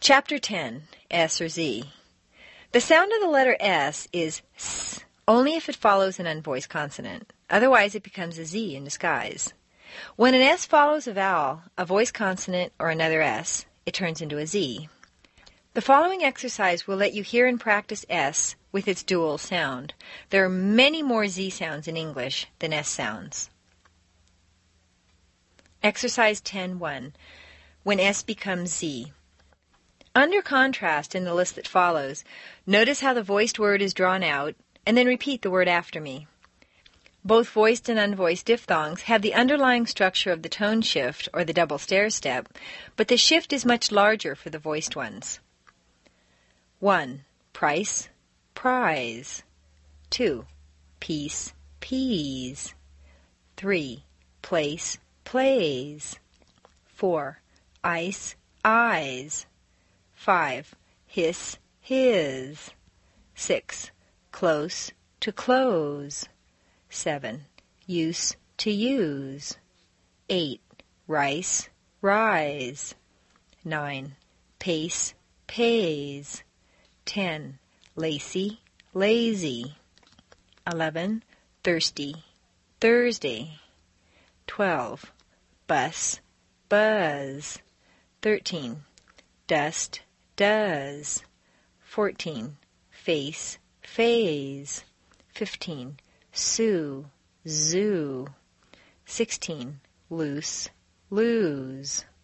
Chapter 10, S or Z. The sound of the letter S is S, only if it follows an unvoiced consonant. Otherwise, it becomes a Z in disguise. When an S follows a vowel, a voiced consonant, or another S, it turns into a Z. The following exercise will let you hear and practice S with its dual sound. There are many more Z sounds in English than S sounds. Exercise 10-1. When S becomes Z. Under contrast in the list that follows, notice how the voiced word is drawn out, and then repeat the word after me. Both voiced and unvoiced diphthongs have the underlying structure of the tone shift, or the double stair step, but the shift is much larger for the voiced ones. 1. Price, prize. 2. Piece, peas. 3. Place, plays. 4. Ice, eyes. 5. Hiss, his. 6. Close, to close. 7. Use, to use. 8. Rice, rise. 9. Pace, pays. 10. Lacy, lazy. 11. Thirsty, Thursday. 12. Bus, buzz. 13. Dust, does. 14. Face, phase. 15. Sue, zoo. 16. Loose, lose.